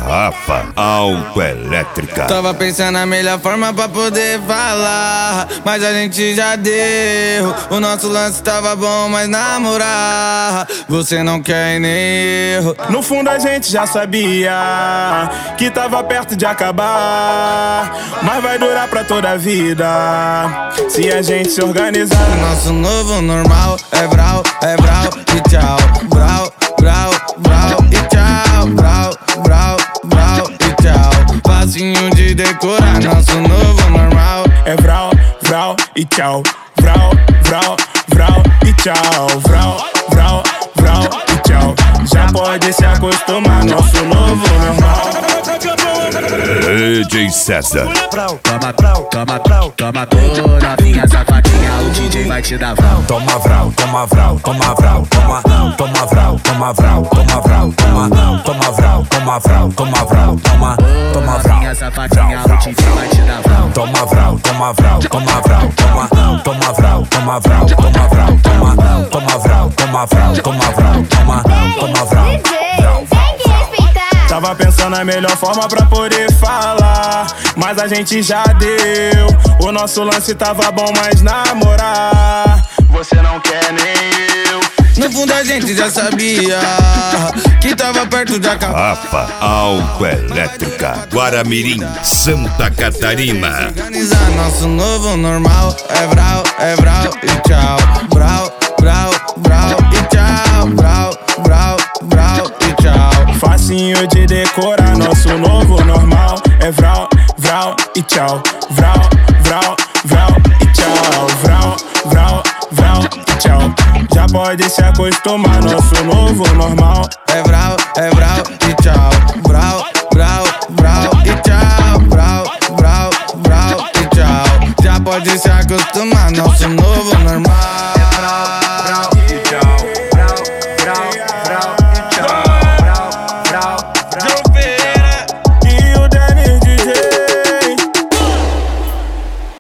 garrafa autoelétrica. Tava pensando na melhor forma pra poder falar, mas a gente já deu. O nosso lance tava bom, mas namorar você não quer nem erro. No fundo a gente já sabia que tava perto de acabar, mas vai durar pra toda a vida se a gente se organizar. O nosso novo normal é vral e tchau. Vral, vral, vral e tchau. Vral, vral, vral e tchau. Facinho de decorar, nosso novo normal é vral, vral e tchau. Vral, vral, vral e tchau. Vral, vral, vral e tchau. Já pode se acostumar, nosso novo normal. DJ César. Toma vral, novinha safadinha, o DJ vai te dar vral. Toma vral, toma vral, toma vral, toma vral, toma vral, toma vral, toma vral, toma vral, toma vral, toma vral. Novinha safadinha, o DJ vai te dar vral. Toma vral, toma vral, toma vral, toma vral, toma vral, toma vral, toma vral, toma vral, toma vral, toma vral. Tava pensando na melhor forma pra poder falar, mas a gente já deu. O nosso lance tava bom, mas namorar você não quer nem eu. No fundo a gente já sabia que tava perto de acabar. Garrafa autoelétrica, Guaramirim, Santa Catarina. Organizar nosso novo normal é vral e tchau. Vral, vral, vral e tchau. Vral, vral, vral e tchau. Facinho de decorar, nosso novo normal é vral, vral e tchau. Vral, vral, vral e tchau. Vral, vral, vral e tchau. Já pode se acostumar, nosso novo normal é vral e tchau. Vral, vral, vral e tchau. Vral, vral, vral e tchau. Já pode se acostumar, nosso novo